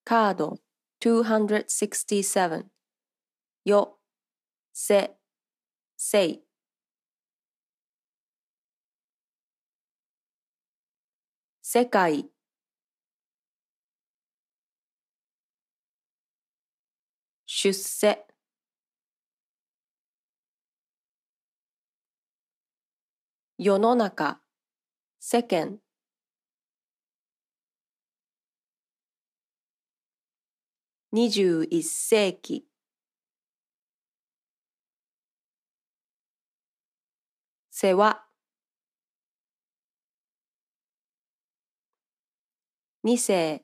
カード267よ、せ、せい。世界、出世。世の中、世間。21世紀。世話。二世。